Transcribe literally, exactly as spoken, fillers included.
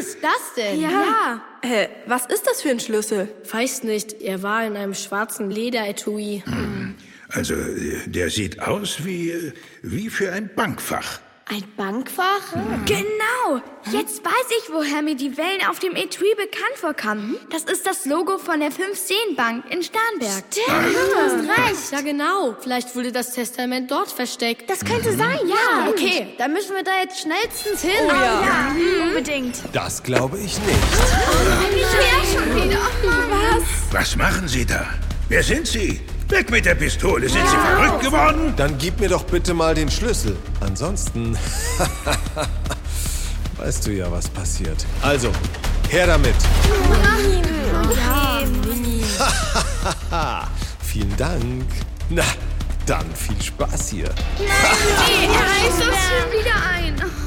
ist das denn? Ja. Äh, was ist das für ein Schlüssel? Weiß nicht, er war in einem schwarzen Lederetui. Hm. Also, der sieht aus wie, wie für ein Bankfach. Ein Bankfach? Hm. Genau. Jetzt weiß ich, woher mir die Wellen auf dem Etui bekannt vorkamen. Das ist das Logo von der Fünf-Seen-Bank in Starnberg. Stimmt, du hast recht. Ja, genau. Vielleicht wurde das Testament dort versteckt. Das könnte mhm. sein, ja. Okay, dann müssen wir da jetzt schnellstens hin. Oh ja, ja. Mhm. Unbedingt. Das glaube ich nicht. Oh, ich will schon wieder. Was? Was machen Sie da? Wer sind Sie? Weg mit der Pistole. Sind Sie verrückt geworden? Dann gib mir doch bitte mal den Schlüssel. Ansonsten weißt du ja, was passiert. Also, her damit. Ja, Mini. Vielen Dank. Na, dann viel Spaß hier. Nein, er reißt uns schon wieder ein.